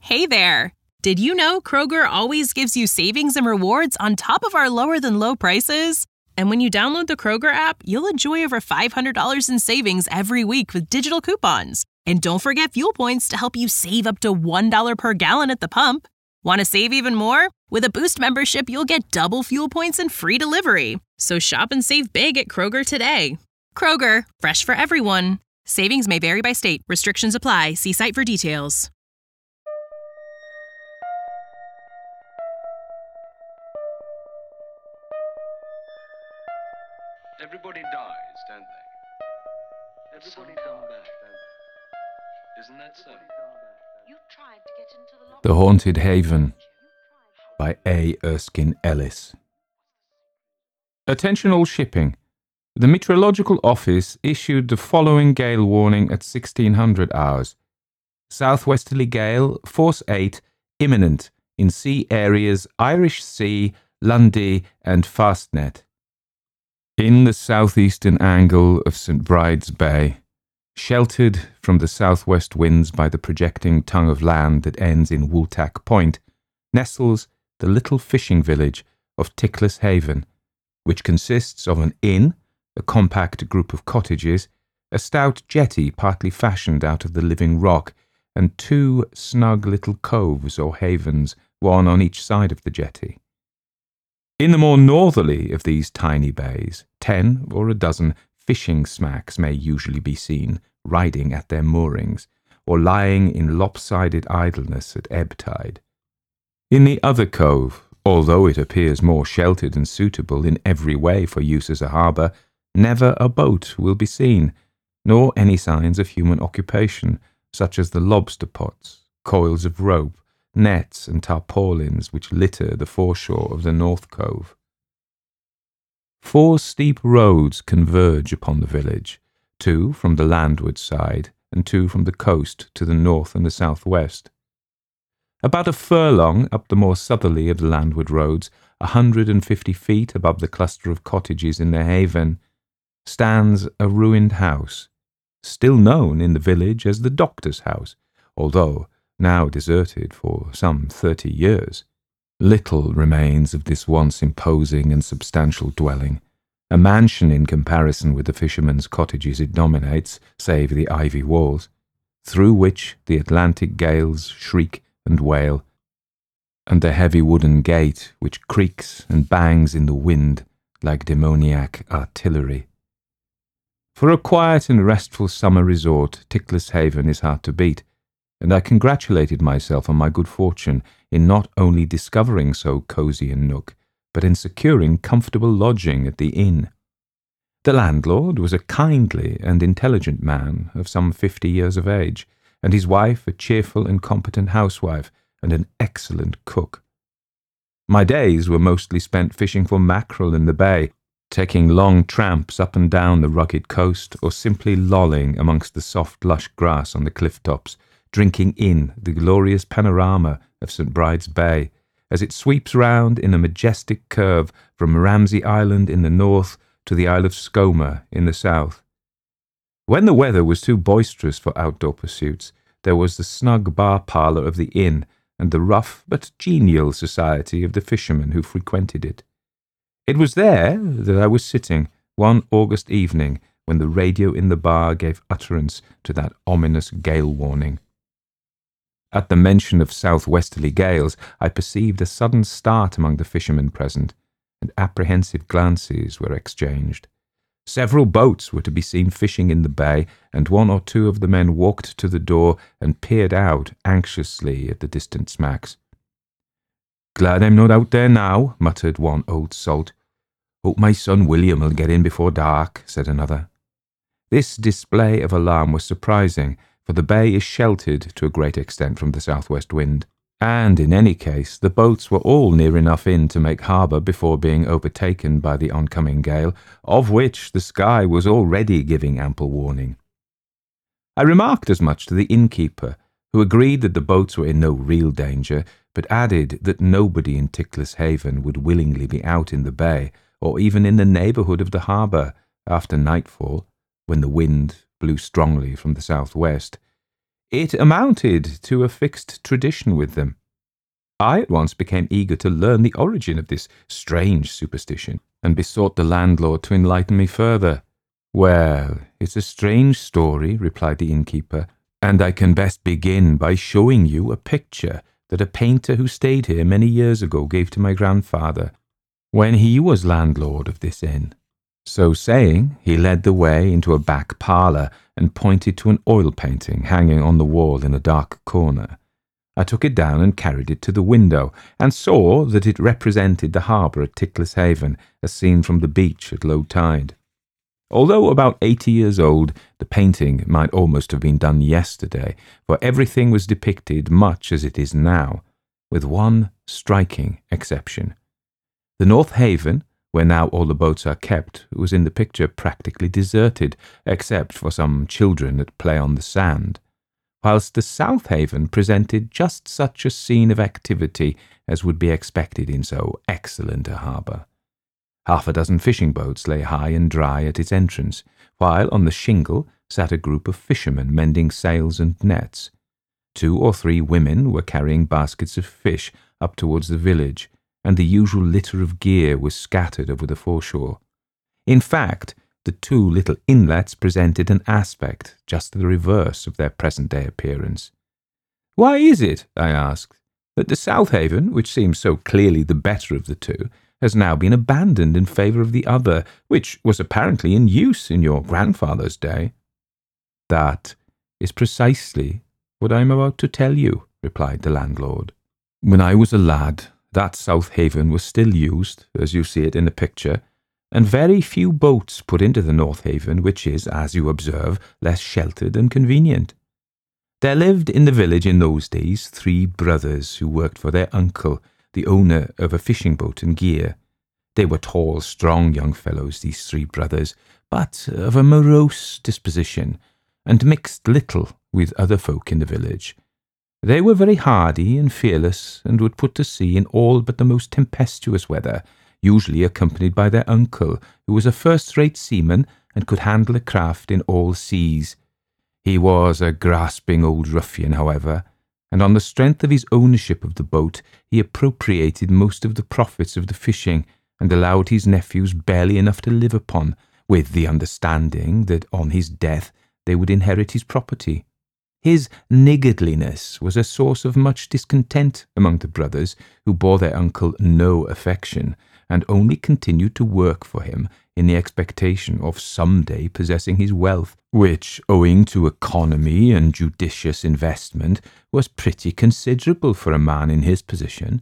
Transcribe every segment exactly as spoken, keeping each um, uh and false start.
Hey there! Did you know Kroger always gives you savings and rewards on top of our lower-than-low prices? And when you download the Kroger app, you'll enjoy over five hundred dollars in savings every week with digital coupons. And don't forget fuel points to help you save up to one dollar per gallon at the pump. Want to save even more? With a Boost membership, you'll get double fuel points and free delivery. So shop and save big at Kroger today. Kroger, fresh for everyone. Savings may vary by state. Restrictions apply. See site for details. Everybody dies, don't they? Everybody come back, don't they? Isn't that so? The Haunted Haven by A. Erskine Ellis. Attention all shipping. The Meteorological Office issued the following gale warning at sixteen hundred hours. Southwesterly gale, force eight, imminent in sea areas Irish Sea, Lundy and Fastnet. In the southeastern angle of Saint Bride's Bay, sheltered from the southwest winds by the projecting tongue of land that ends in Wooltack Point, nestles the little fishing village of Ticklas Haven, which consists of an inn, a compact group of cottages, a stout jetty partly fashioned out of the living rock, and two snug little coves or havens, one on each side of the jetty. In the more northerly of these tiny bays, ten or a dozen fishing smacks may usually be seen, riding at their moorings, or lying in lopsided idleness at ebb tide. In the other cove, although it appears more sheltered and suitable in every way for use as a harbour, never a boat will be seen, nor any signs of human occupation, such as the lobster pots, coils of rope, nets and tarpaulins which litter the foreshore of the North Cove. Four steep roads converge upon the village, two from the landward side and two from the coast to the north and the southwest. About a furlong up the more southerly of the landward roads, a hundred and fifty feet above the cluster of cottages in the haven, stands a ruined house, still known in the village as the doctor's house, although now deserted for some thirty years. Little remains of this once imposing and substantial dwelling, a mansion in comparison with the fishermen's cottages it dominates, save the ivy walls, through which the Atlantic gales shriek and wail, and the heavy wooden gate which creaks and bangs in the wind like demoniac artillery. For a quiet and restful summer resort, Ticklas Haven is hard to beat, and I congratulated myself on my good fortune in not only discovering so cosy a nook, but in securing comfortable lodging at the inn. The landlord was a kindly and intelligent man of some fifty years of age, and his wife a cheerful and competent housewife and an excellent cook. My days were mostly spent fishing for mackerel in the bay, taking long tramps up and down the rugged coast, or simply lolling amongst the soft lush grass on the cliff tops, drinking in the glorious panorama of Saint Bride's Bay, as it sweeps round in a majestic curve from Ramsay Island in the north to the Isle of Skomer in the south. When the weather was too boisterous for outdoor pursuits, there was the snug bar parlour of the inn and the rough but genial society of the fishermen who frequented it. It was there that I was sitting one August evening when the radio in the bar gave utterance to that ominous gale warning. At the mention of southwesterly gales, I perceived a sudden start among the fishermen present, and apprehensive glances were exchanged. Several boats were to be seen fishing in the bay, and one or two of the men walked to the door and peered out anxiously at the distant smacks. "Glad I'm not out there now," muttered one old salt. "Hope my son William will get in before dark," said another. This display of alarm was surprising, for the bay is sheltered to a great extent from the southwest wind, and in any case the boats were all near enough in to make harbour before being overtaken by the oncoming gale, of which the sky was already giving ample warning. I remarked as much to the innkeeper, who agreed that the boats were in no real danger, but added that nobody in Ticklas Haven would willingly be out in the bay, or even in the neighbourhood of the harbour, after nightfall, when the wind blew strongly from the southwest, It amounted to a fixed tradition with them. I at once became eager to learn the origin of this strange superstition, and besought the landlord to enlighten me further. "Well, it's a strange story," replied the innkeeper, "and I can best begin by showing you a picture that a painter who stayed here many years ago gave to my grandfather, when he was landlord of this inn." So saying, he led the way into a back parlour and pointed to an oil painting hanging on the wall in a dark corner. I took it down and carried it to the window, and saw that it represented the harbour at Tickler's Haven, as seen from the beach at low tide. Although about eighty years old, the painting might almost have been done yesterday, for everything was depicted much as it is now, with one striking exception. The North Haven, where now all the boats are kept, was in the picture practically deserted, except for some children at play on the sand, whilst the South Haven presented just such a scene of activity as would be expected in so excellent a harbour. Half a dozen fishing boats lay high and dry at its entrance, while on the shingle sat a group of fishermen mending sails and nets. Two or three women were carrying baskets of fish up towards the village, and the usual litter of gear was scattered over the foreshore. In fact, the two little inlets presented an aspect just the reverse of their present-day appearance. "Why is it," I asked, "that the South Haven, which seems so clearly the better of the two, has now been abandoned in favour of the other, which was apparently in use in your grandfather's day?" "That is precisely what I am about to tell you," replied the landlord. "When I was a lad, that South Haven was still used, as you see it in the picture, and very few boats put into the North Haven, which is, as you observe, less sheltered and convenient. There lived in the village in those days three brothers who worked for their uncle, the owner of a fishing boat and gear. They were tall, strong young fellows, these three brothers, but of a morose disposition, and mixed little with other folk in the village. They were very hardy and fearless, and would put to sea in all but the most tempestuous weather, usually accompanied by their uncle, who was a first-rate seaman and could handle a craft in all seas. He was a grasping old ruffian, however, and on the strength of his ownership of the boat, he appropriated most of the profits of the fishing, and allowed his nephews barely enough to live upon, with the understanding that on his death they would inherit his property. His niggardliness was a source of much discontent among the brothers, who bore their uncle no affection, and only continued to work for him in the expectation of some day possessing his wealth, which, owing to economy and judicious investment, was pretty considerable for a man in his position.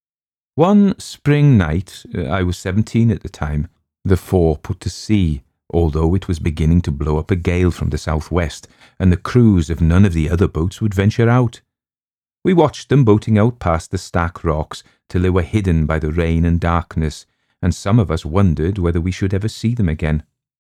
One spring night, I was seventeen at the time, the four put to sea, although it was beginning to blow up a gale from the southwest, and the crews of none of the other boats would venture out. We watched them boating out past the Stack Rocks till they were hidden by the rain and darkness, and some of us wondered whether we should ever see them again.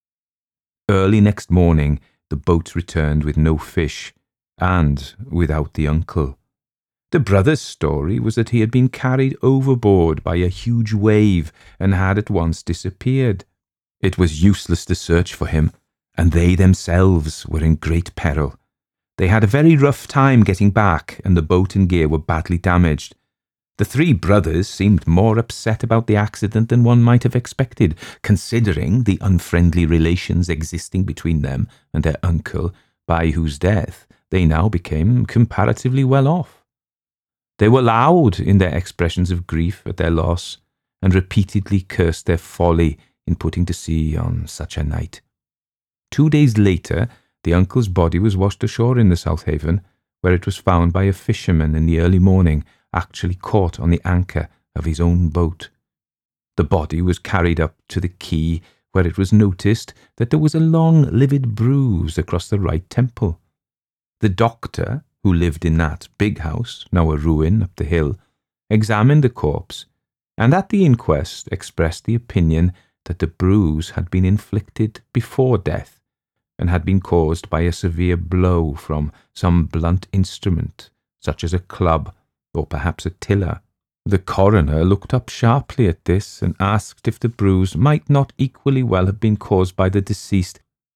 Early next morning the boat returned with no fish, and without the uncle. The brother's story was that he had been carried overboard by a huge wave and had at once disappeared. It was useless to search for him, and they themselves were in great peril. They had a very rough time getting back, and the boat and gear were badly damaged. The three brothers seemed more upset about the accident than one might have expected, considering the unfriendly relations existing between them and their uncle, by whose death they now became comparatively well off. They were loud in their expressions of grief at their loss, and repeatedly cursed their folly in putting to sea on such a night. Two days later, the uncle's body was washed ashore in the South Haven, where it was found by a fisherman in the early morning, actually caught on the anchor of his own boat. The body was carried up to the quay, where it was noticed that there was a long livid bruise across the right temple. The doctor, who lived in that big house, now a ruin up the hill, examined the corpse, and at the inquest expressed the opinion that the bruise had been inflicted before death, and had been caused by a severe blow from some blunt instrument, such as a club, or perhaps a tiller. The coroner looked up sharply at this, and asked if the bruise might not equally well have been caused by the deceased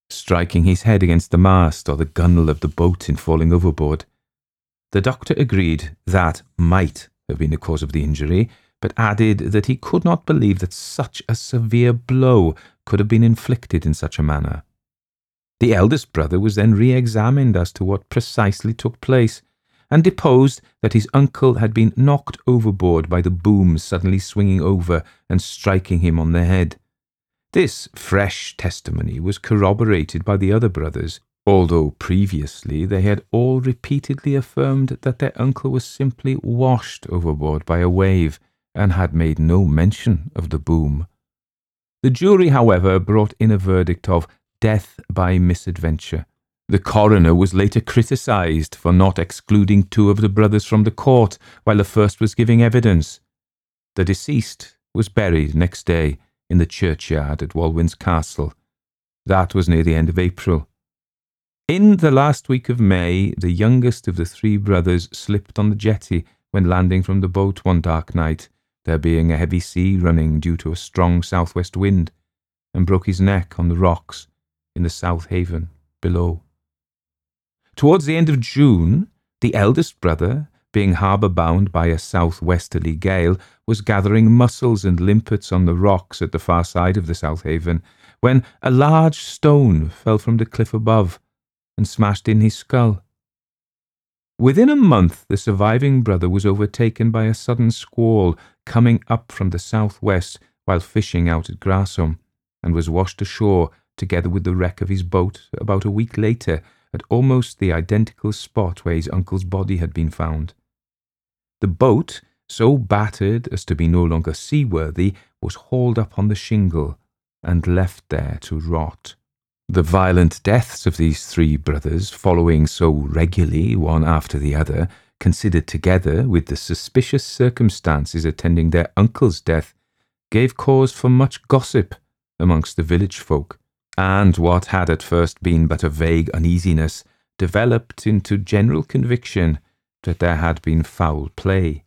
striking his head against the mast or the gunwale of the boat in falling overboard. The doctor agreed that might have been the cause of the injury, but added that he could not believe that such a severe blow could have been inflicted in such a manner. The eldest brother was then re-examined as to what precisely took place, and deposed that his uncle had been knocked overboard by the boom suddenly swinging over and striking him on the head. This fresh testimony was corroborated by the other brothers, although previously they had all repeatedly affirmed that their uncle was simply washed overboard by a wave and had made no mention of the boom. The jury, however, brought in a verdict of death by misadventure. The coroner was later criticised for not excluding two of the brothers from the court while the first was giving evidence. The deceased was buried next day in the churchyard at Walwyn's Castle. That was near the end of April. In the last week of May, the youngest of the three brothers slipped on the jetty when landing from the boat one dark night, there being a heavy sea running due to a strong southwest wind, and broke his neck on the rocks in the South Haven below. Towards the end of June, the eldest brother, being harbour-bound by a southwesterly gale, was gathering mussels and limpets on the rocks at the far side of the South Haven, when a large stone fell from the cliff above and smashed in his skull. Within a month, the surviving brother was overtaken by a sudden squall coming up from the southwest while fishing out at Grasham, and was washed ashore together with the wreck of his boat about a week later at almost the identical spot where his uncle's body had been found. The boat, so battered as to be no longer seaworthy, was hauled up on the shingle and left there to rot. The violent deaths of these three brothers, following so regularly one after the other, considered together with the suspicious circumstances attending their uncle's death, gave cause for much gossip amongst the village folk, and what had at first been but a vague uneasiness developed into general conviction that there had been foul play.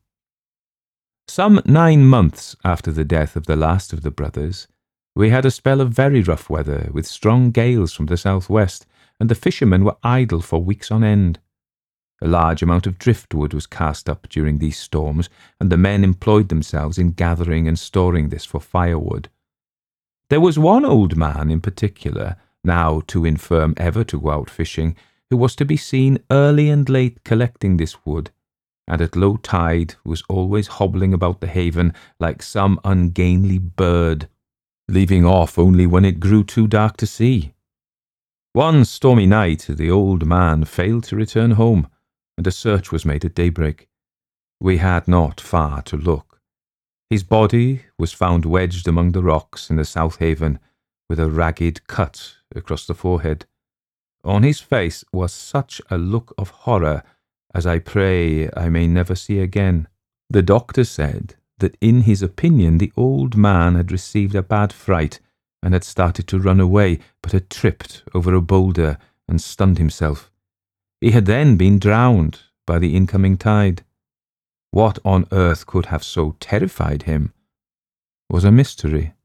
Some nine months after the death of the last of the brothers, we had a spell of very rough weather with strong gales from the southwest, and the fishermen were idle for weeks on end. A large amount of driftwood was cast up during these storms, and the men employed themselves in gathering and storing this for firewood. There was one old man in particular, now too infirm ever to go out fishing, who was to be seen early and late collecting this wood, and at low tide was always hobbling about the haven like some ungainly bird, leaving off only when it grew too dark to see. One stormy night the old man failed to return home, and a search was made at daybreak. We had not far to look. His body was found wedged among the rocks in the South Haven, with a ragged cut across the forehead. On his face was such a look of horror as I pray I may never see again. The doctor said that in his opinion the old man had received a bad fright and had started to run away, but had tripped over a boulder and stunned himself. He had then been drowned by the incoming tide. What on earth could have so terrified him was a mystery.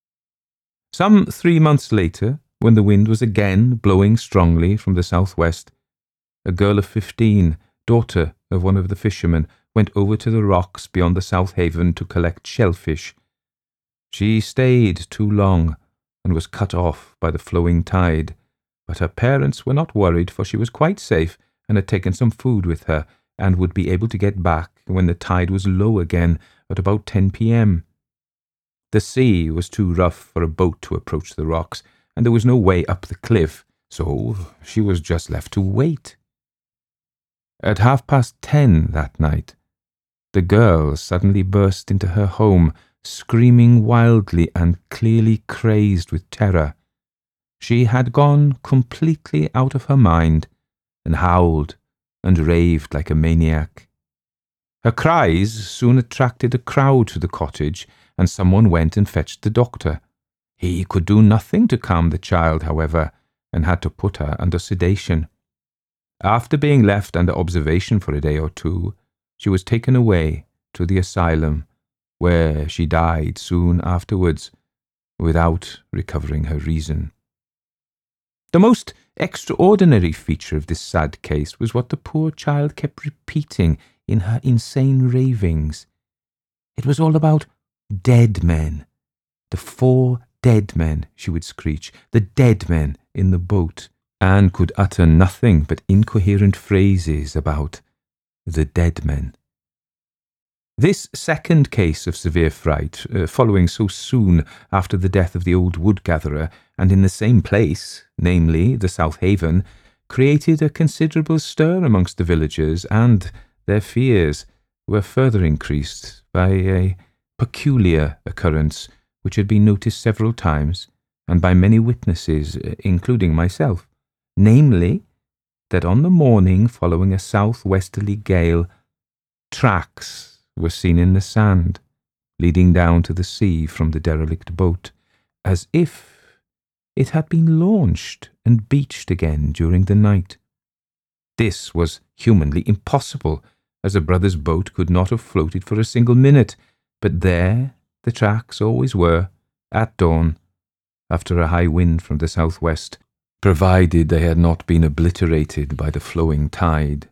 Some three months later, when the wind was again blowing strongly from the southwest, a girl of fifteen, daughter of one of the fishermen, went over to the rocks beyond the South Haven to collect shellfish. She stayed too long and was cut off by the flowing tide, but her parents were not worried, for she was quite safe and had taken some food with her, and would be able to get back when the tide was low again at about ten p.m. The sea was too rough for a boat to approach the rocks, and there was no way up the cliff, so she was just left to wait. At half past ten that night, the girl suddenly burst into her home, screaming wildly and clearly crazed with terror. She had gone completely out of her mind, and howled and raved like a maniac. Her cries soon attracted a crowd to the cottage, and someone went and fetched the doctor. He could do nothing to calm the child, however, and had to put her under sedation. After being left under observation for a day or two, she was taken away to the asylum, where she died soon afterwards, without recovering her reason. The most extraordinary feature of this sad case was what the poor child kept repeating in her insane ravings. It was all about dead men. The four dead men, she would screech, the dead men in the boat, and could utter nothing but incoherent phrases about the dead men. This second case of severe fright, uh, following so soon after the death of the old wood-gatherer, and in the same place, namely the South Haven, created a considerable stir amongst the villagers, and their fears were further increased by a peculiar occurrence which had been noticed several times, and by many witnesses, including myself, namely, that on the morning following a south-westerly gale, tracks were seen in the sand, leading down to the sea from the derelict boat, as if it had been launched and beached again during the night. This was humanly impossible, as a brother's boat could not have floated for a single minute, but there the tracks always were, at dawn, after a high wind from the southwest, provided they had not been obliterated by the flowing tide.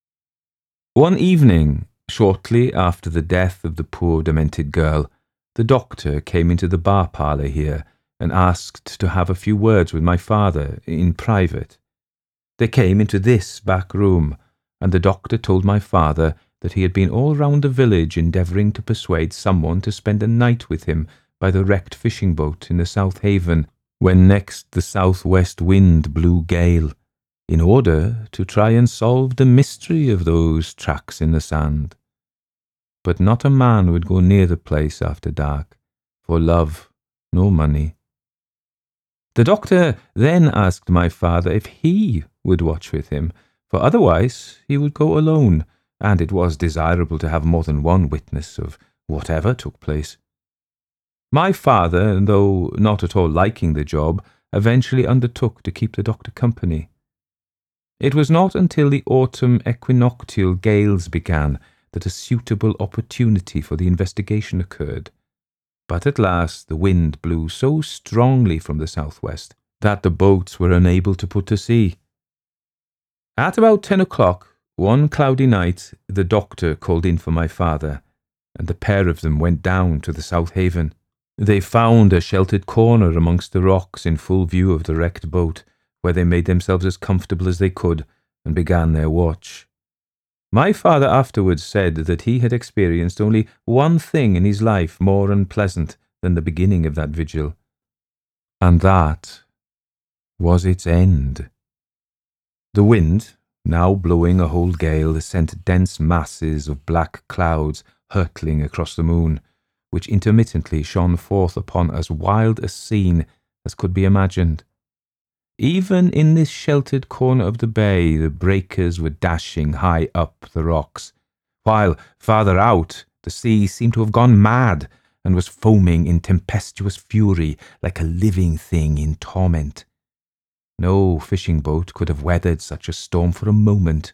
One evening, shortly after the death of the poor demented girl, the doctor came into the bar parlour here and asked to have a few words with my father in private. They came into this back room, and the doctor told my father that he had been all round the village endeavouring to persuade someone to spend a night with him by the wrecked fishing boat in the South Haven, when next the south-west wind blew gale, in order to try and solve the mystery of those tracks in the sand. But not a man would go near the place after dark, for love nor money. The doctor then asked my father if he would watch with him, for otherwise he would go alone, and it was desirable to have more than one witness of whatever took place. My father, though not at all liking the job, eventually undertook to keep the doctor company. It was not until the autumn equinoctial gales began that a suitable opportunity for the investigation occurred. But at last the wind blew so strongly from the southwest that the boats were unable to put to sea. At about ten o'clock, one cloudy night, the doctor called in for my father, and the pair of them went down to the South Haven. They found a sheltered corner amongst the rocks in full view of the wrecked boat, where they made themselves as comfortable as they could and began their watch. My father afterwards said that he had experienced only one thing in his life more unpleasant than the beginning of that vigil, and that was its end. The wind, now blowing a whole gale, sent dense masses of black clouds hurtling across the moon, which intermittently shone forth upon as wild a scene as could be imagined. Even in this sheltered corner of the bay, the breakers were dashing high up the rocks, while, farther out, the sea seemed to have gone mad and was foaming in tempestuous fury like a living thing in torment. No fishing boat could have weathered such a storm for a moment.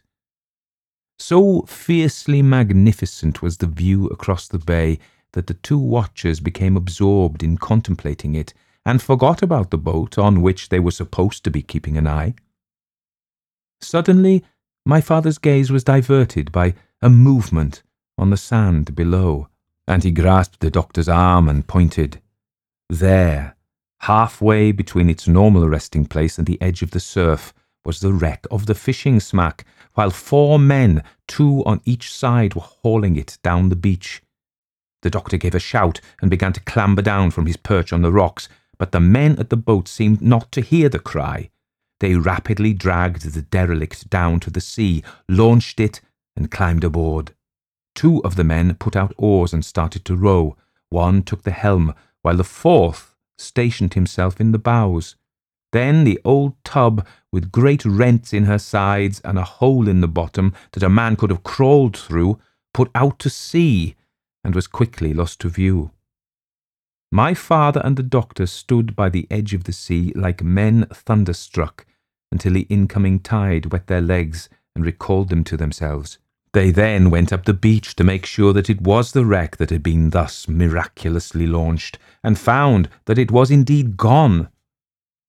So fiercely magnificent was the view across the bay that the two watchers became absorbed in contemplating it, and forgot about the boat on which they were supposed to be keeping an eye. Suddenly, my father's gaze was diverted by a movement on the sand below, and he grasped the doctor's arm and pointed. There, halfway between its normal resting place and the edge of the surf, was the wreck of the fishing smack, while four men, two on each side, were hauling it down the beach. The doctor gave a shout and began to clamber down from his perch on the rocks, but the men at the boat seemed not to hear the cry. They rapidly dragged the derelict down to the sea, launched it, and climbed aboard. Two of the men put out oars and started to row. One took the helm, while the fourth stationed himself in the bows. Then the old tub, with great rents in her sides and a hole in the bottom that a man could have crawled through, put out to sea and was quickly lost to view. My father and the doctor stood by the edge of the sea like men thunderstruck until the incoming tide wet their legs and recalled them to themselves. They then went up the beach to make sure that it was the wreck that had been thus miraculously launched, and found that it was indeed gone.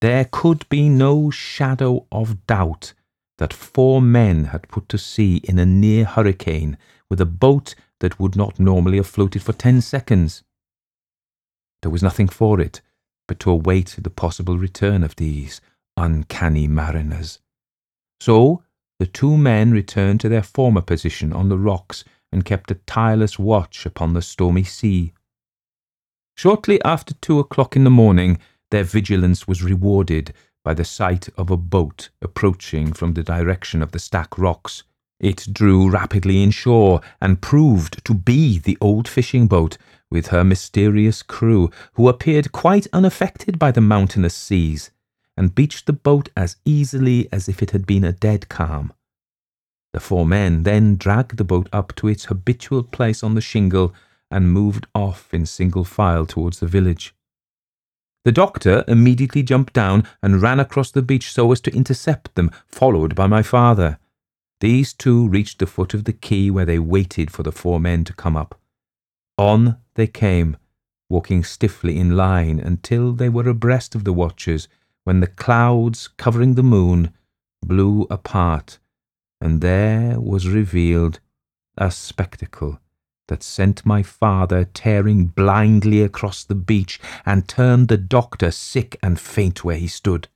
there could be no shadow of doubt that four men had put to sea in a near hurricane with a boat that would not normally have floated for ten seconds. There was nothing for it but to await the possible return of these uncanny mariners. So the two men returned to their former position on the rocks and kept a tireless watch upon the stormy sea. Shortly after two o'clock in the morning, their vigilance was rewarded by the sight of a boat approaching from the direction of the Stack Rocks. It drew rapidly inshore and proved to be the old fishing boat with her mysterious crew, who appeared quite unaffected by the mountainous seas, and beached the boat as easily as if it had been a dead calm. The four men then dragged the boat up to its habitual place on the shingle and moved off in single file towards the village. The doctor immediately jumped down and ran across the beach so as to intercept them, followed by my father. These two reached the foot of the quay where they waited for the four men to come up. On they came, walking stiffly in line until they were abreast of the watchers, when the clouds covering the moon blew apart, and there was revealed a spectacle that sent my father tearing blindly across the beach and turned the doctor sick and faint where he stood.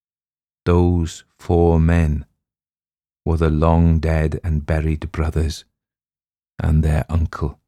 Those four men were the long-dead and buried brothers and their uncle.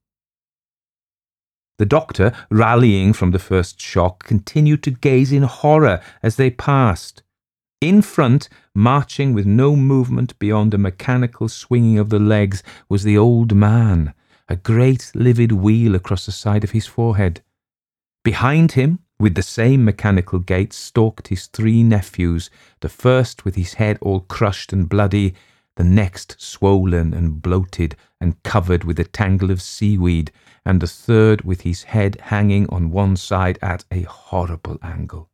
The doctor, rallying from the first shock, continued to gaze in horror as they passed. In front, marching with no movement beyond a mechanical swinging of the legs, was the old man, a great livid wheal across the side of his forehead. Behind him, with the same mechanical gait, stalked his three nephews, the first with his head all crushed and bloody, the next swollen and bloated and covered with a tangle of seaweed, and the third with his head hanging on one side at a horrible angle.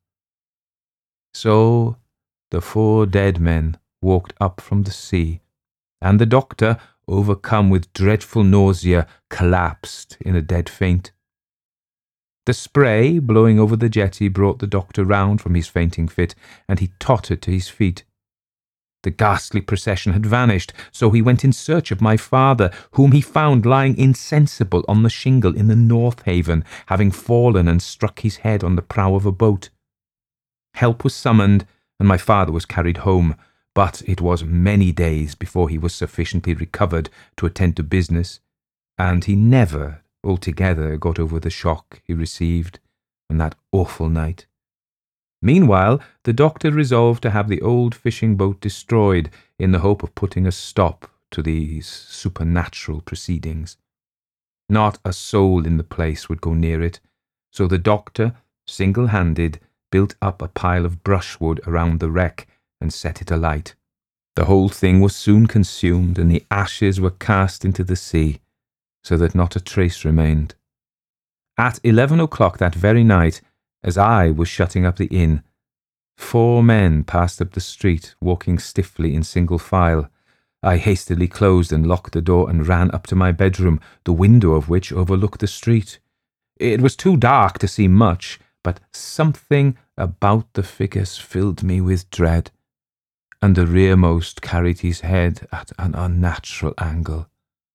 So the four dead men walked up from the sea, and the doctor, overcome with dreadful nausea, collapsed in a dead faint. The spray blowing over the jetty brought the doctor round from his fainting fit, and he tottered to his feet. The ghastly procession had vanished, so he went in search of my father, whom he found lying insensible on the shingle in the North Haven, having fallen and struck his head on the prow of a boat. Help was summoned, and my father was carried home, but it was many days before he was sufficiently recovered to attend to business, and he never altogether got over the shock he received on that awful night. Meanwhile, the doctor resolved to have the old fishing boat destroyed in the hope of putting a stop to these supernatural proceedings. Not a soul in the place would go near it, so the doctor, single-handed, built up a pile of brushwood around the wreck and set it alight. The whole thing was soon consumed, and the ashes were cast into the sea, so that not a trace remained. At eleven o'clock that very night, as I was shutting up the inn, four men passed up the street, walking stiffly in single file. I hastily closed and locked the door and ran up to my bedroom, the window of which overlooked the street. It was too dark to see much, but something about the figures filled me with dread, and the rearmost carried his head at an unnatural angle.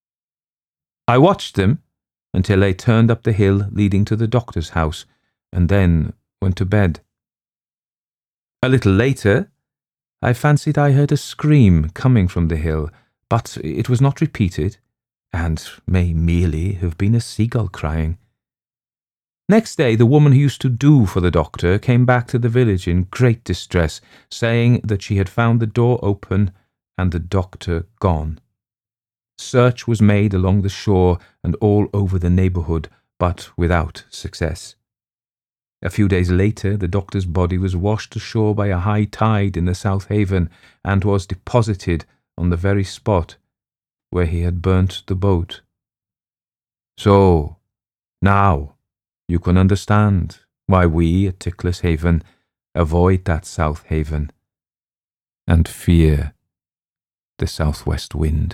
I watched them until they turned up the hill leading to the doctor's house, and then went to bed. A little later, I fancied I heard a scream coming from the hill, but it was not repeated, and may merely have been a seagull crying. Next day, the woman who used to do for the doctor came back to the village in great distress, saying that she had found the door open and the doctor gone. Search was made along the shore and all over the neighbourhood, but without success. A few days later, the doctor's body was washed ashore by a high tide in the South Haven, and was deposited on the very spot where he had burnt the boat. So, now you can understand why we at Tickler's Haven avoid that South Haven and fear the southwest wind.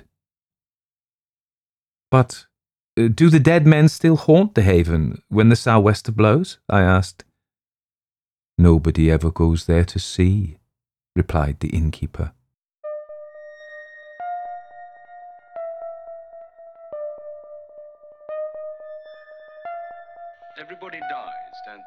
But uh, do the dead men still haunt the haven when the sou'wester blows? I asked. Nobody ever goes there to see, replied the innkeeper. Everybody dies, don't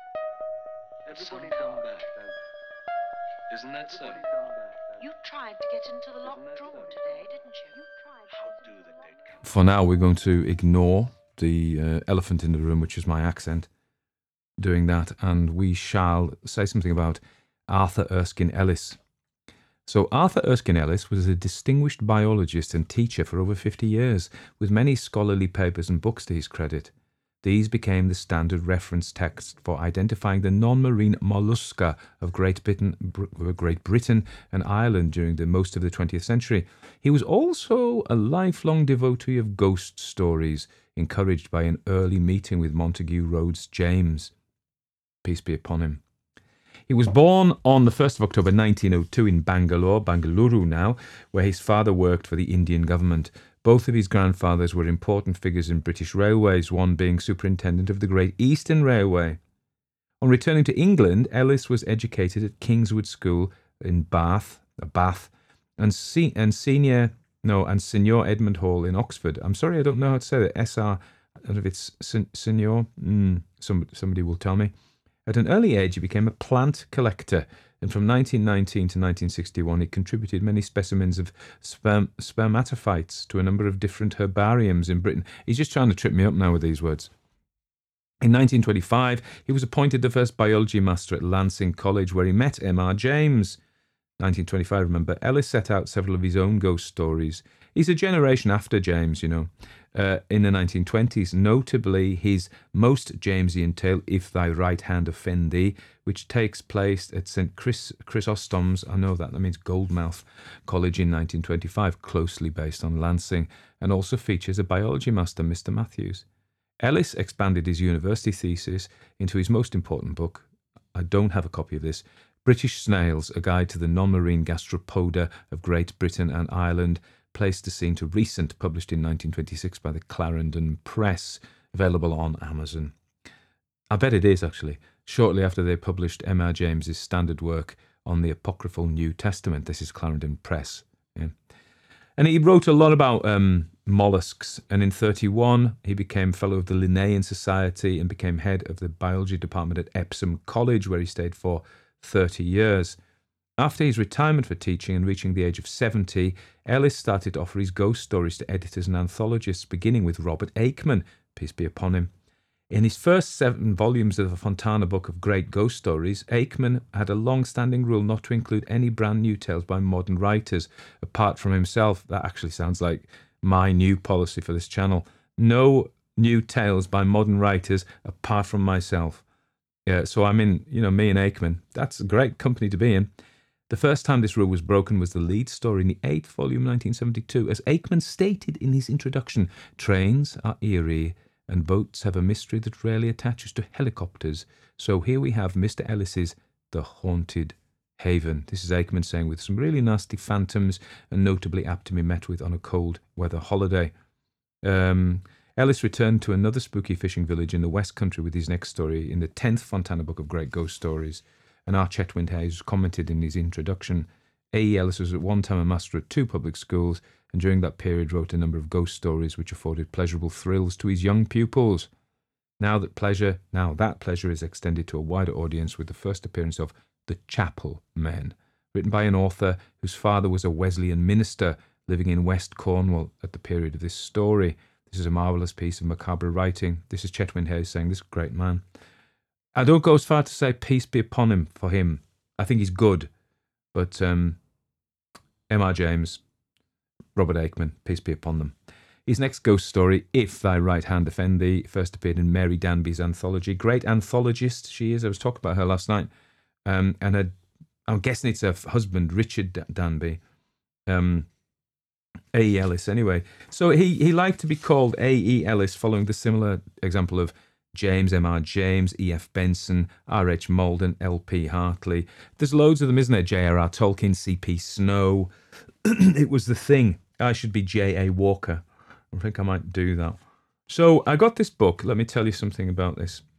they? Everybody come back, don't they? Isn't that so? You tried to get into the locked room today, didn't you? You tried. How do the dead come? For now, we're going to ignore the uh, elephant in the room, which is my accent, doing that, and we shall say something about Arthur Erskine Ellis. So Arthur Erskine Ellis was a distinguished biologist and teacher for over fifty years, with many scholarly papers and books to his credit. These became the standard reference text for identifying the non-marine mollusca of Great Britain, Br- Great Britain and Ireland during the most of the twentieth century. He was also a lifelong devotee of ghost stories, encouraged by an early meeting with Montague Rhodes James. Peace be upon him. He was born on the first of October nineteen oh two in Bangalore, Bangalore now, where his father worked for the Indian government. Both of his grandfathers were important figures in British railways, one being superintendent of the Great Eastern Railway. On returning to England, Ellis was educated at Kingswood School in Bath, Bath, and, se- and senior no and Senior Edmund Hall in Oxford. I'm sorry, I don't know how to say that. S R, I don't know if it's sen- Senior. Mm, some, somebody will tell me. At an early age, he became a plant collector, and from nineteen nineteen to nineteen sixty-one, he contributed many specimens of sperm- spermatophytes to a number of different herbariums in Britain. He's just trying to trip me up now with these words. In nineteen twenty-five, he was appointed the first biology master at Lancing College, where he met M R James. nineteen twenty-five, remember, Ellis set out several of his own ghost stories. He's a generation after James, you know. Uh, in the nineteen twenties, notably his most Jamesian tale, If Thy Right Hand Offend Thee, which takes place at Saint Chris, Chrysostom's, I know that, that means Goldmouth College in nineteen twenty-five, closely based on Lancing, and also features a biology master, Mister Matthews. Ellis expanded his university thesis into his most important book. I don't have a copy of this. British Snails, A Guide to the Non-Marine Gastropoda of Great Britain and Ireland, placed the scene to recent, published in nineteen twenty-six by the Clarendon Press, available on Amazon. I bet it is, actually. Shortly after they published M R James's standard work on the apocryphal New Testament. This is Clarendon Press. Yeah. And he wrote a lot about um, mollusks, and in thirty-one he became fellow of the Linnaean Society and became head of the biology department at Epsom College, where he stayed for thirty years. After his retirement for teaching and reaching the age of seventy, Ellis started to offer his ghost stories to editors and anthologists, beginning with Robert Aikman, peace be upon him. In his first seven volumes of the Fontana Book of Great Ghost Stories, Aikman had a long-standing rule not to include any brand new tales by modern writers, apart from himself. That actually sounds like my new policy for this channel. No new tales by modern writers, apart from myself. Yeah, so I'm in, you know, me and Aikman. That's a great company to be in. The first time this rule was broken was the lead story in the eighth volume, nineteen seventy-two. As Aikman stated in his introduction, trains are eerie and boats have a mystery that rarely attaches to helicopters. So here we have Mister Ellis's The Haunted Haven. This is Aikman saying, with some really nasty phantoms and notably apt to be met with on a cold weather holiday. Um, Ellis returned to another spooky fishing village in the West Country with his next story in the tenth Fontana Book of Great Ghost Stories. And R. Chetwynd Hayes commented in his introduction, A E. Ellis was at one time a master at two public schools, and during that period wrote a number of ghost stories which afforded pleasurable thrills to his young pupils. Now that pleasure, now that pleasure is extended to a wider audience with the first appearance of The Chapel Men, written by an author whose father was a Wesleyan minister living in West Cornwall at the period of this story. This is a marvellous piece of macabre writing. This is Chetwynd Hayes saying, this great man. I don't go as far to say peace be upon him for him. I think he's good. But um, M R James, Robert Aikman, peace be upon them. His next ghost story, If Thy Right Hand Offend Thee, first appeared in Mary Danby's anthology. Great anthologist she is. I was talking about her last night. Um, and her, I'm guessing it's her husband, Richard Danby. Um, A E. Ellis, anyway. So he, he liked to be called A E. Ellis, following the similar example of James, M R James, E F Benson, R H Malden, L P Hartley. There's loads of them, isn't there? J R R Tolkien, C P Snow. It was the thing. I should be J A Walker. I think I might do that. So I got this book. Let me tell you something about this.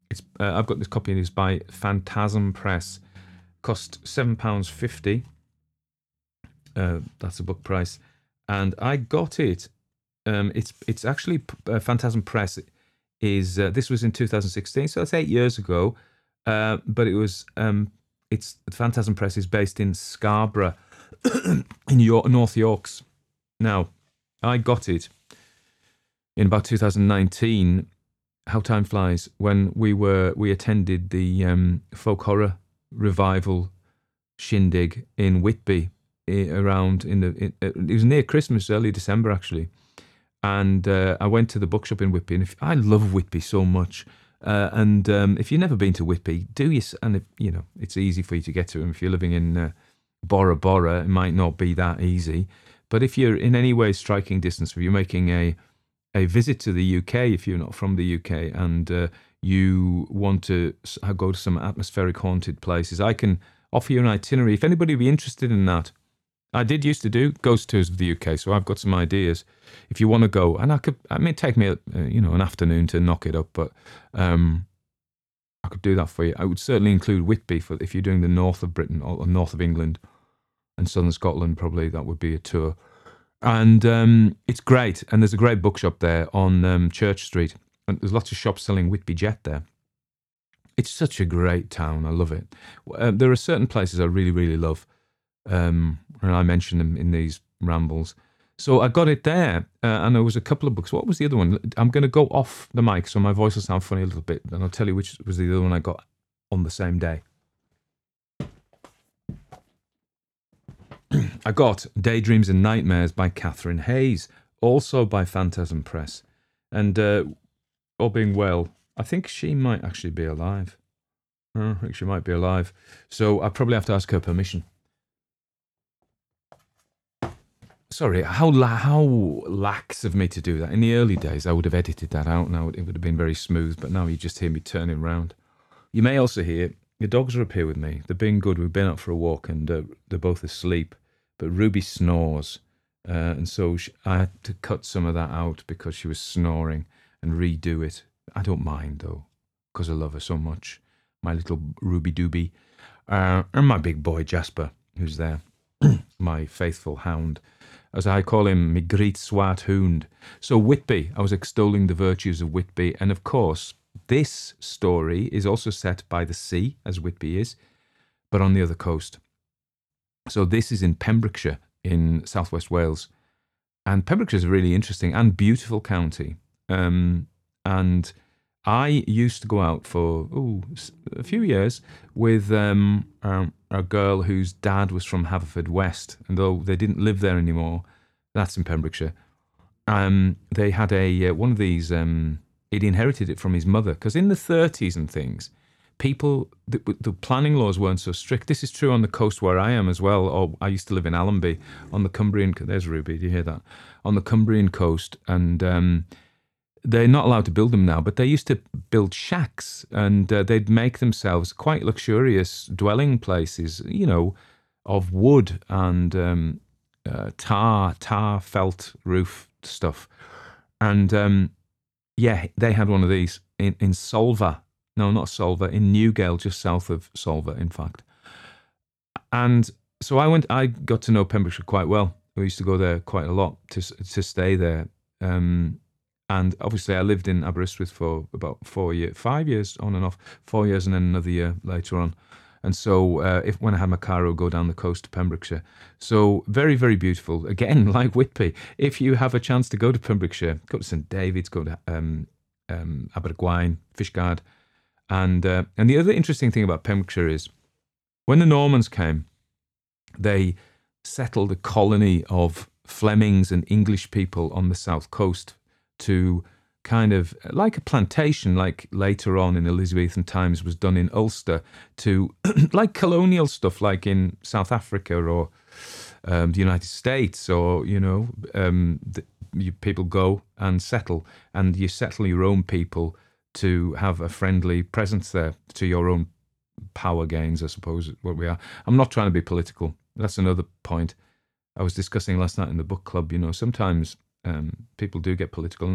It's uh, I've got this copy. It's by Phantasm Press. Cost seven pounds fifty. Uh, that's a book price, and I got it. Um, it's it's actually uh, Phantasm Press is uh, this was in two thousand sixteen, so that's eight years ago. Uh, but it was um, it's Phantasm Press is based in Scarborough, in York, North Yorks. Now, I got it in about two thousand nineteen. How time flies! When we were we attended the um, folk horror revival shindig in Whitby. Around in the in, it was near Christmas, early December actually, and uh, I went to the bookshop in Whitby. And if, I love Whitby so much, uh, and um, if you've never been to Whitby, do you? And if, you know it's easy for you to get to them. If you're living in uh, Bora Bora, it might not be that easy. But if you're in any way striking distance, if you're making a a visit to the U K, if you're not from the U K, and uh, you want to go to some atmospheric haunted places, I can offer you an itinerary. If anybody would be interested in that. I did used to do ghost tours of the U K, so I've got some ideas. If you want to go, and I could, I mean, it'd take me, a, uh, you know, an afternoon to knock it up, but um, I could do that for you. I would certainly include Whitby for if you're doing the north of Britain or north of England and southern Scotland. Probably that would be a tour, and um, it's great. And there's a great bookshop there on um, Church Street, and there's lots of shops selling Whitby Jet there. It's such a great town. I love it. Uh, there are certain places I really, really love. Um, and I mentioned them in these rambles. So I got it there, uh, and there was a couple of books. What was the other one? I'm going to go off the mic, so my voice will sound funny a little bit, and I'll tell you which was the other one I got on the same day. I got Daydreams and Nightmares by Catherine Hayes, also by Phantasm Press. And uh, all being well, I think she might actually be alive. I think she might be alive. So I probably have to ask her permission. Sorry, how how lax of me to do that. In the early days, I would have edited that out. Now it would have been very smooth, but now you just hear me turning round. You may also hear the dogs are up here with me. They're being good. We've been out for a walk, and uh, they're both asleep. But Ruby snores, uh, and so she, I had to cut some of that out because she was snoring and redo it. I don't mind though, because I love her so much. My little Ruby Dooby, uh, and my big boy Jasper, who's there, my faithful hound. As I call him, my great swart hound. So Whitby, I was extolling the virtues of Whitby. And of course, this story is also set by the sea, as Whitby is, but on the other coast. So this is in Pembrokeshire, in southwest Wales. And Pembrokeshire is a really interesting and beautiful county. Um, and I used to go out for ooh, a few years with um, um, a girl whose dad was from Haverfordwest, and though they didn't live there anymore, that's in Pembrokeshire. Um, they had a uh, one of these. Um, he'd inherited it from his mother, because in the thirties and things, people the, the planning laws weren't so strict. This is true on the coast where I am as well. Or I used to live in Allenby on the Cumbrian. There's Ruby. Do you hear that? On the Cumbrian coast, and. Um, They're not allowed to build them now, but they used to build shacks, and uh, they'd make themselves quite luxurious dwelling places, you know, of wood and um, uh, tar, tar felt roof stuff. And um, yeah, they had one of these in, in Solva. No, not Solva, in Newgale, just south of Solva, in fact. And so I went. I got to know Pembrokeshire quite well. We used to go there quite a lot to to stay there. Um, And obviously, I lived in Aberystwyth for about four years, five years on and off, four years, and then another year later on. And so, uh, if when I had my car, I would go down the coast to Pembrokeshire. So, very, very beautiful. Again, like Whitby, if you have a chance to go to Pembrokeshire, go to Saint David's, go to um, um, Abergwaun, Fishguard, and uh, and the other interesting thing about Pembrokeshire is when the Normans came, they settled a colony of Flemings and English people on the south coast. To kind of like a plantation, like later on in Elizabethan times was done in Ulster, to like colonial stuff, like in South Africa or um, the United States, or you know, um, the, you, people go and settle, and you settle your own people to have a friendly presence there to your own power gains, I suppose. Is what we are. I'm not trying to be political. That's another point I was discussing last night in the book club. You know, sometimes. Um, people do get political.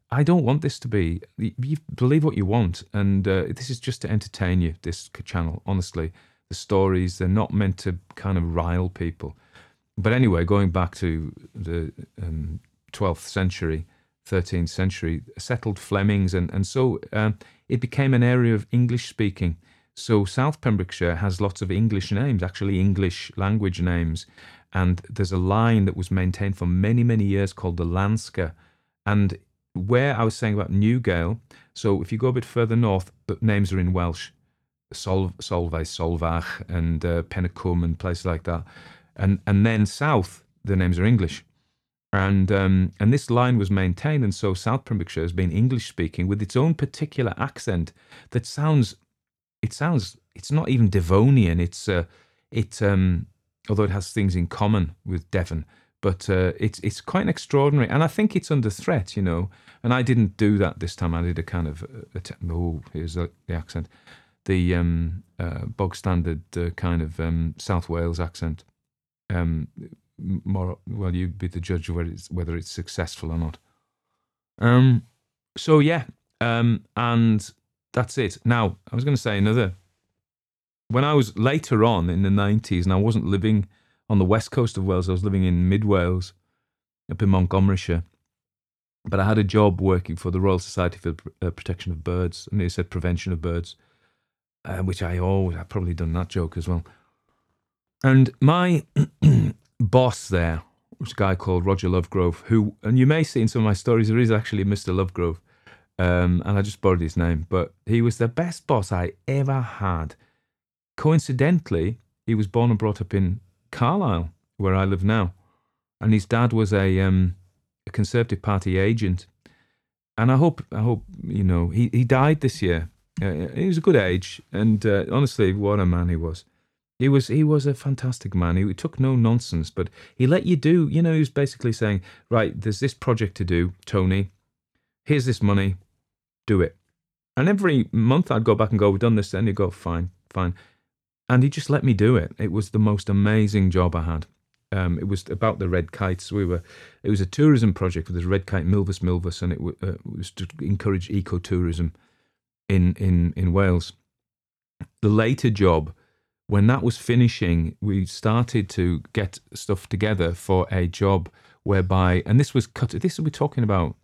I don't want this to be. You believe what you want, and uh, this is just to entertain you. This channel, honestly, the stories, they're not meant to kind of rile people. But anyway, going back to the um, twelfth century, thirteenth century, settled Flemings, and and so um, it became an area of English speaking. So South Pembrokeshire has lots of English names, actually English language names, and there's a line that was maintained for many many years called the Lanska, and where I was saying about Newgale, so if you go a bit further north, the names are in Welsh, Sol, Solvay, Solvach, and uh, Penycwm, and places like that. And and then south, the names are English. And um, and this line was maintained, and so South Pembrokeshire has been English-speaking with its own particular accent that sounds, it sounds, it's not even Devonian, it's, uh, it, um, although it has things in common with Devon, but uh, it's it's quite extraordinary, and I think it's under threat, you know. And I didn't do that this time. I did a kind of uh, oh, here's the, the accent, the um, uh, bog standard uh, kind of um, South Wales accent. Um, more well, you'd be the judge of whether it's whether it's successful or not. Um, so yeah, um, and that's it. Now I was going to say another. When I was later on in the nineties, and I wasn't living on the west coast of Wales, I was living in mid Wales, up in Montgomeryshire. But I had a job working for the Royal Society for the Protection of Birds, and they said prevention of birds, uh, which I always, I've probably done that joke as well. And my boss there was a guy called Roger Lovegrove, who, and you may see in some of my stories, there is actually Mister Lovegrove, um, and I just borrowed his name, but he was the best boss I ever had. Coincidentally, he was born and brought up in Carlisle, where I live now, and his dad was a, um, a Conservative Party agent, and I hope, I hope you know, he, he died this year. Uh, he was a good age, and uh, honestly, what a man he was. He was he was a fantastic man. He took no nonsense, but he let you do, you know, he was basically saying, right, there's this project to do, Tony, here's this money, do it. And every month I'd go back and go, we've done this, then he'd go, fine, fine. And he just let me do it. It was the most amazing job I had. Um, it was about the red kites. We were, it was a tourism project with this red kite, Milvus Milvus, and it, w- uh, it was to encourage ecotourism in, in, in Wales. The later job, when that was finishing, we started to get stuff together for a job whereby, and this was cut, this we're talking about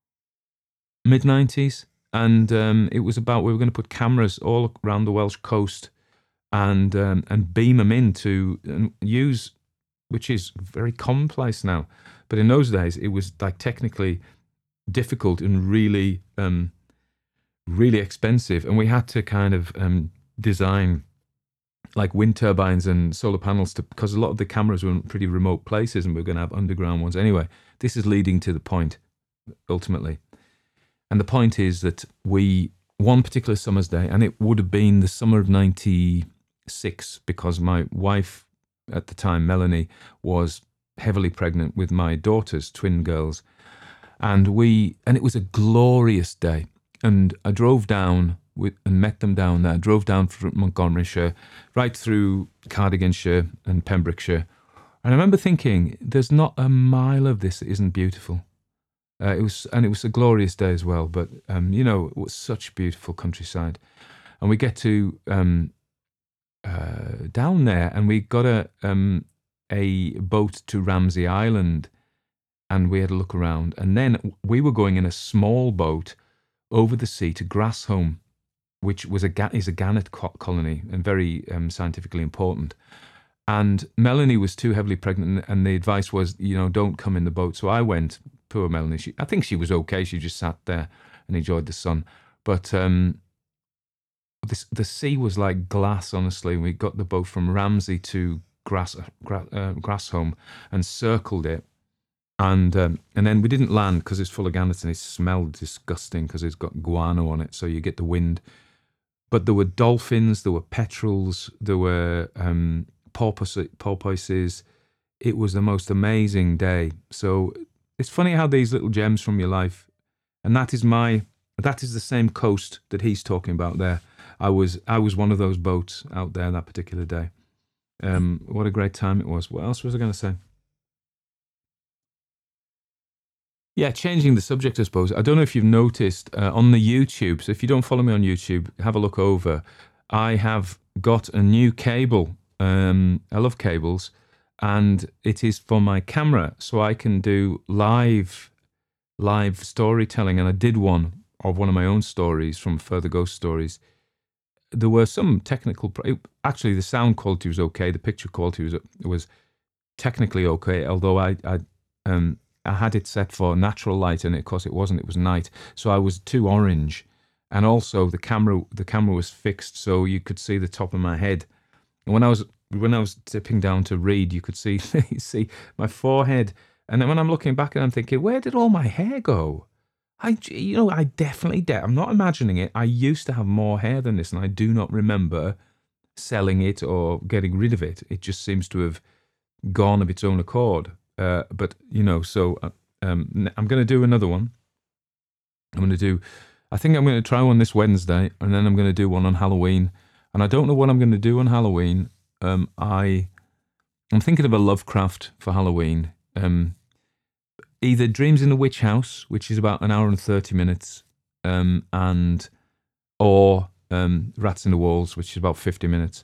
mid nineties, and um, it was about, we were going to put cameras all around the Welsh coast and um, and beam them in to and use, which is very commonplace now, but in those days it was like technically difficult and really, um, really expensive, and we had to kind of um, design like wind turbines and solar panels to, because a lot of the cameras were in pretty remote places, and we we're going to have underground ones. Anyway, this is leading to the point, ultimately. And the point is that we, one particular summer's day, and it would have been the summer of ninety-six, because my wife at the time, Melanie, was heavily pregnant with my daughters, twin girls. And we, and it was a glorious day. And I drove down with, and met them down there, drove down from Montgomeryshire, right through Cardiganshire and Pembrokeshire. And I remember thinking, there's not a mile of this that isn't beautiful. Uh, it was, and it was a glorious day as well. But, um, you know, it was such beautiful countryside. And we get to um, uh, down there, and we got a um, a boat to Ramsey Island, and we had a look around. And then we were going in a small boat over the sea to Grassholm, which was a is a gannet co- colony and very um, scientifically important. And Melanie was too heavily pregnant, and the advice was, you know, don't come in the boat. So I went. Poor Melanie. She, I think she was okay. She just sat there and enjoyed the sun. But um, this, the sea was like glass, honestly. We got the boat from Ramsey to Grass, Gra- uh, Grassholm and circled it. And um, and then we didn't land because it's full of gannets and it smelled disgusting because it's got guano on it, so you get the wind. But there were dolphins, there were petrels, there were um, porpoise, porpoises. It was the most amazing day. So it's funny how these little gems from your life, and that is my, that is the same coast that he's talking about there. I was I was one of those boats out there that particular day. Um, what a great time it was. What else was I going to say? Yeah, changing the subject, I suppose. I don't know if you've noticed uh, on the YouTube, so if you don't follow me on YouTube, have a look over. I have got a new cable. Um, I love cables, and it is for my camera, so I can do live, live storytelling. And I did one of one of my own stories from Further Ghost Stories. There were some technical. Pro- actually, the sound quality was okay. The picture quality was was technically okay, although I I um. I had it set for natural light, and of course it wasn't. It was night, so I was too orange, and also the camera the camera was fixed, so you could see the top of my head. And when I was when I was dipping down to read, you could see you see my forehead. And then when I'm looking back, and I'm thinking, where did all my hair go? I you know I definitely de- I'm not imagining it. I used to have more hair than this, and I do not remember selling it or getting rid of it. It just seems to have gone of its own accord. Uh, but, you know, so uh, um, I'm going to do another one. I'm going to do, I think I'm going to try one this Wednesday, and then I'm going to do one on Halloween. And I don't know what I'm going to do on Halloween. Um, I, I'm thinking of a Lovecraft for Halloween. Um, either Dreams in the Witch House, which is about an hour and thirty minutes, um, and or um, Rats in the Walls, which is about fifty minutes.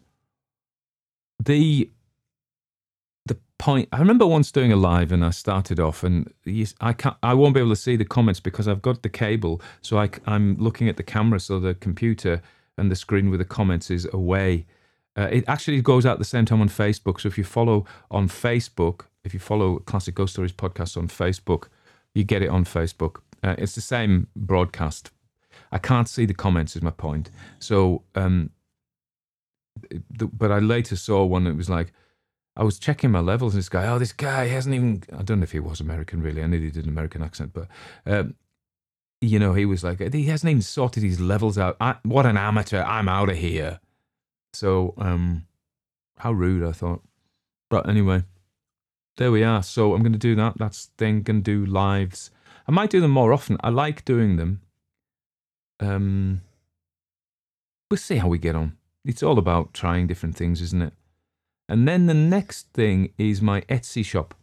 The the point, I remember once doing a live, and I started off, and you, I can't, I won't be able to see the comments because I've got the cable, so I, I'm looking at the camera, so the computer and the screen with the comments is away. Uh, it actually goes out at the same time on Facebook, so if you follow on Facebook, if you follow Classic Ghost Stories podcast on Facebook, you get it on Facebook. Uh, it's the same broadcast. I can't see the comments is my point. So, um, the, but I later saw one that was like, I was checking my levels, and this guy, oh, this guy hasn't even, I don't know if he was American really, I knew he did an American accent, but, um, you know, he was like, he hasn't even sorted his levels out. I, what an amateur, I'm out of here. So, um, how rude, I thought. But anyway, there we are. So I'm going to do that. That's the thing, going to do lives. I might do them more often. I like doing them. Um, we'll see how we get on. It's all about trying different things, isn't it? And then the next thing is my Etsy shop.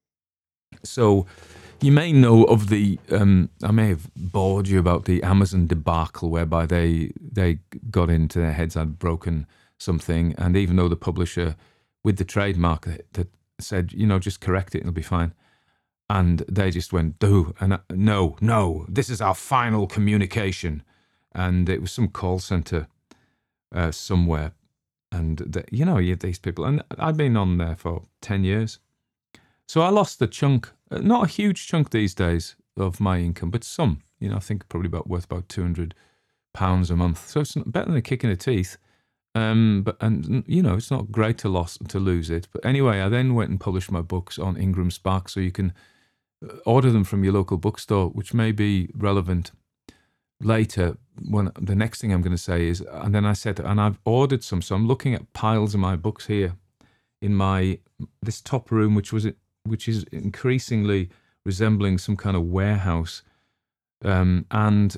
So you may know of the, um, I may have bored you about the Amazon debacle whereby they they got into their heads, I'd broken something, and even though the publisher with the trademark that, that said, you know, just correct it, it'll be fine. And they just went, do, and I, no, no, this is our final communication. And it was some call center uh, somewhere. And, the, you know, you had these people, and I've been on there for ten years. So I lost a chunk, not a huge chunk these days of my income, but some, you know, I think probably about worth about two hundred pounds a month. So it's better than a kick in the teeth. Um, but, and, you know, it's not great to, loss, to lose it. But anyway, I then went and published my books on Ingram Spark, so you can order them from your local bookstore, which may be relevant later. When the next thing I'm going to say is, and then I said, and I've ordered some, so I'm looking at piles of my books here in my this top room, which was which is increasingly resembling some kind of warehouse. Um, and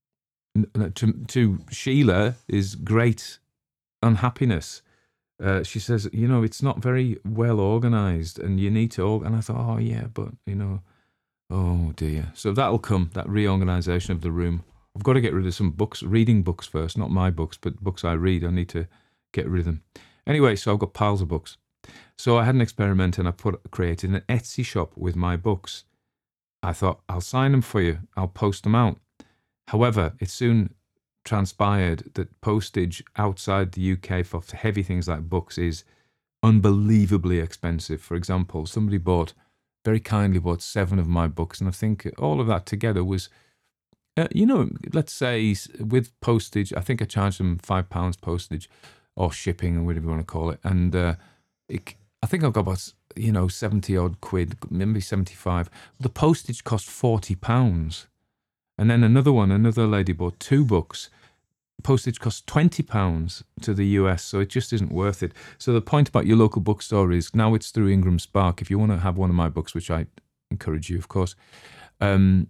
to to Sheila is great unhappiness. Uh, she says, you know, it's not very well organized, and you need to. Org-. And I thought, oh yeah, but you know, oh dear. So that'll come, that reorganization of the room. I've got to get rid of some books, reading books first, not my books, but books I read. I need to get rid of them. Anyway, so I've got piles of books. So I had an experiment, and I put created an Etsy shop with my books. I thought, I'll sign them for you. I'll post them out. However, it soon transpired that postage outside the U K for heavy things like books is unbelievably expensive. For example, somebody bought, very kindly bought seven of my books, and I think all of that together was, Uh, you know, let's say with postage, I think I charged them five pounds postage or shipping or whatever you want to call it. And uh, it, I think I've got about, you know, seventy odd quid, maybe seventy-five. The postage cost forty pounds. And then another one, another lady bought two books. Postage costs twenty pounds to the U S, so it just isn't worth it. So the point about your local bookstore is, now it's through Ingram Spark. If you want to have one of my books, which I encourage you, of course, um,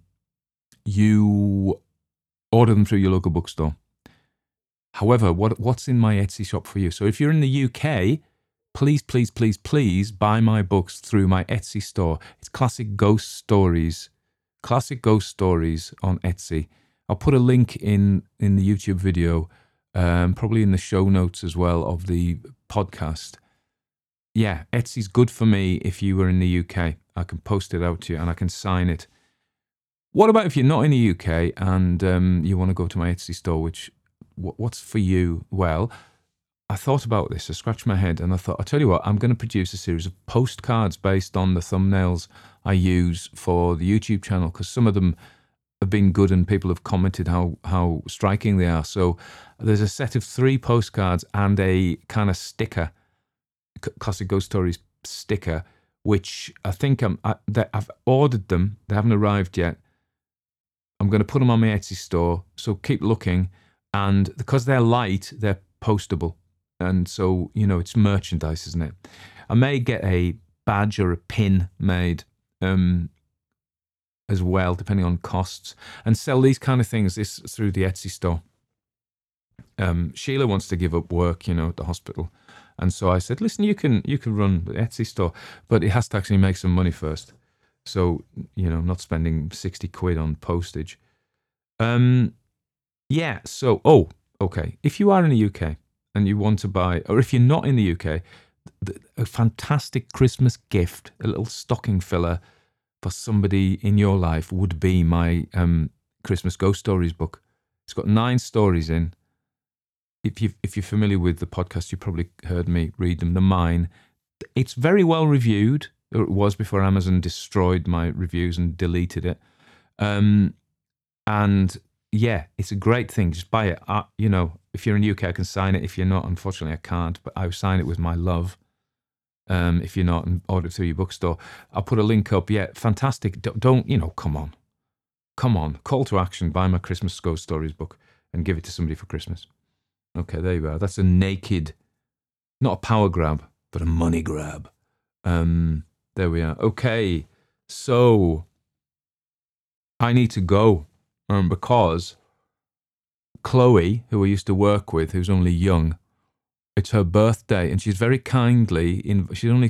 you order them through your local bookstore. However, what what's in my Etsy shop for you? So if you're in the U K, please, please, please, please buy my books through my Etsy store. It's Classic Ghost Stories. Classic Ghost Stories on Etsy. I'll put a link in, in the YouTube video, um, probably in the show notes as well of the podcast. Yeah, Etsy's good for me if you were in the U K. I can post it out to you and I can sign it. What about if you're not in the U K and um, you want to go to my Etsy store, which, what's for you? Well, I thought about this, I scratched my head and I thought, I'll tell you what, I'm going to produce a series of postcards based on the thumbnails I use for the YouTube channel, because some of them have been good and people have commented how, how striking they are. So there's a set of three postcards and a kind of sticker, Classic Ghost Stories sticker, which I think I'm, I, I've ordered them. They haven't arrived yet. I'm going to put them on my Etsy store, so keep looking. And because they're light, they're postable. And so, you know, it's merchandise, isn't it? I may get a badge or a pin made um, as well, depending on costs, and sell these kind of things this through the Etsy store. Um, Sheila wants to give up work, you know, at the hospital. And so I said, listen, you can you can run the Etsy store, but it has to actually make some money first. So, you know, not spending sixty quid on postage. Um, yeah, so, oh, okay. If you are in the U K and you want to buy, or if you're not in the U K, a fantastic Christmas gift, a little stocking filler for somebody in your life would be my um, Christmas Ghost Stories book. It's got nine stories in. If you if you're familiar with the podcast, you probably heard me read them. They're mine. It's very well reviewed. Or it was before Amazon destroyed my reviews and deleted it. Um, and yeah, it's a great thing. Just buy it. I, you know, if you're in the U K, I can sign it. If you're not, unfortunately, I can't. But I sign it with my love. Um, if you're not, and order it through your bookstore. I'll put a link up. Yeah, fantastic. Don't, don't you know? Come on, come on. Call to action. Buy my Christmas Ghost Stories book and give it to somebody for Christmas. Okay, there you are. That's a naked, not a power grab, but a money grab. Um, there we are. Okay, so I need to go um, because Chloe, who I used to work with, who's only young, it's her birthday, and she's very kindly, in, she's only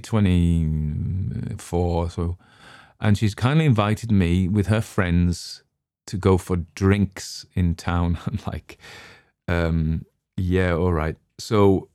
twenty-four, so, and she's kindly invited me with her friends to go for drinks in town. I'm like, um... yeah, all right. So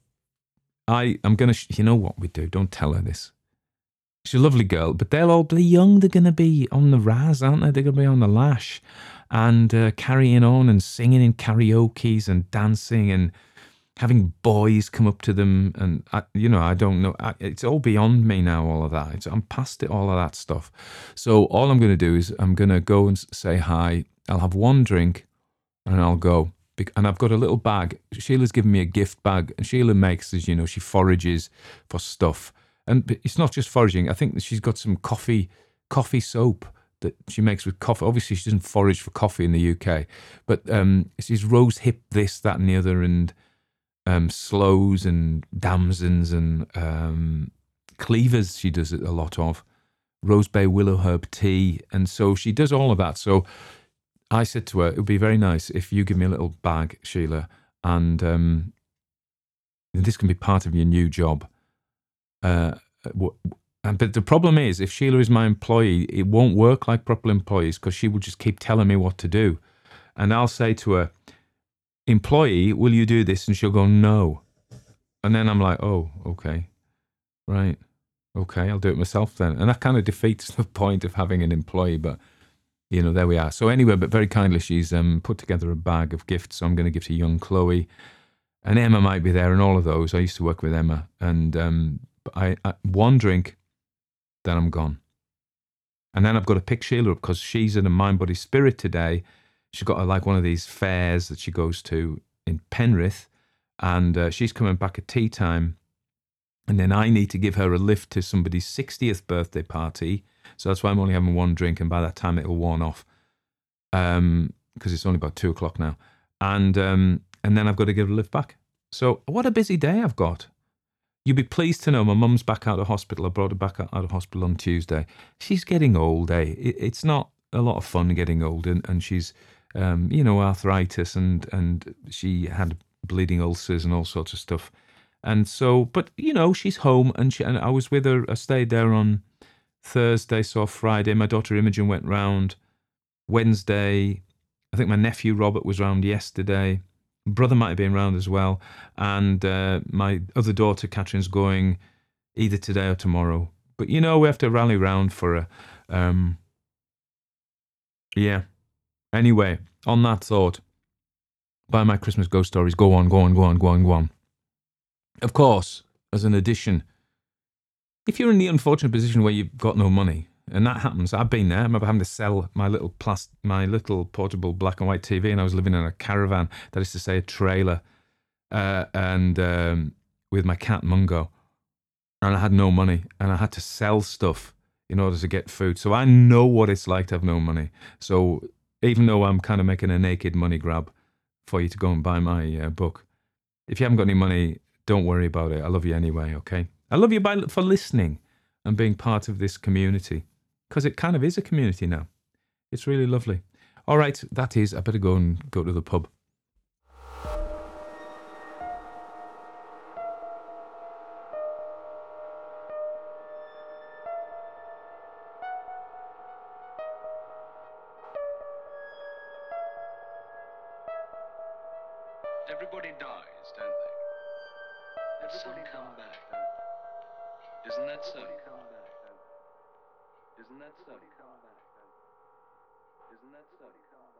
I, I'm going to, sh- you know what we do? Don't tell her this. She's a lovely girl, but they'll all be young. They're going to be on the raz, aren't they? They're going to be on the lash and uh, carrying on and singing in karaoke's and dancing and having boys come up to them. And, I, you know, I don't know. I, it's all beyond me now, all of that. It's, I'm past it, all of that stuff. So all I'm going to do is I'm going to go and say hi. I'll have one drink and I'll go. And I've got a little bag. Sheila's given me a gift bag, and Sheila makes, as you know, she forages for stuff. And it's not just foraging. I think that she's got some coffee, coffee soap that she makes with coffee. Obviously, she doesn't forage for coffee in the U K, but um, she's rose hip this, that, and the other, and um, sloes and damsons and um, cleavers. She does it a lot of rose bay willow herb tea, and so she does all of that. So I said to her, it would be very nice if you give me a little bag, Sheila, and um, this can be part of your new job. Uh, and, but the problem is, if Sheila is my employee, it won't work like proper employees because she will just keep telling me what to do. And I'll say to her, employee, will you do this? And she'll go, no. And then I'm like, oh, okay, right. Okay, I'll do it myself then. And that kind of defeats the point of having an employee, but you know, there we are. So anyway, but very kindly, she's um, put together a bag of gifts. So I'm going to give to young Chloe, and Emma might be there, and all of those. I used to work with Emma, and um, I, I one drink, then I'm gone, and then I've got to pick Sheila up because she's in a Mind Body Spirit today. She's got a, like one of these fairs that she goes to in Penrith, and uh, she's coming back at tea time, and then I need to give her a lift to somebody's sixtieth birthday party. So that's why I'm only having one drink, and by that time it'll worn off, um, because it's only about two o'clock now, and um, and then I've got to give a lift back. So what a busy day I've got. You'd be pleased to know my mum's back out of hospital. I brought her back out of hospital on Tuesday. She's getting old, eh? It, it's not a lot of fun getting old, and, and she's, um, you know, arthritis, and and she had bleeding ulcers and all sorts of stuff, and so, but you know, she's home, and she and I was with her. I stayed there on Thursday, so Friday, my daughter Imogen went round Wednesday. I think my nephew Robert was round yesterday. Brother might have been round as well. And uh, my other daughter Catherine's going either today or tomorrow. But, you know, we have to rally round for a... Um, yeah. Anyway, on that thought, buy my Christmas ghost stories. Go on, go on, go on, go on, go on. Of course, as an addition, if you're in the unfortunate position where you've got no money, and that happens, I've been there. I remember having to sell my little plast- my little portable black and white T V, and I was living in a caravan, that is to say a trailer, uh, and um, with my cat Mungo, and I had no money, and I had to sell stuff in order to get food. So I know what it's like to have no money. So even though I'm kind of making a naked money grab for you to go and buy my uh, book, if you haven't got any money, don't worry about it. I love you anyway, okay? I love you by, for listening and being part of this community, because it kind of is a community now. It's really lovely. All right, that is, I better go and go to the pub. Everybody dies, don't they? Everybody come back, don't they? Isn't that so? Isn't that so? Isn't that so?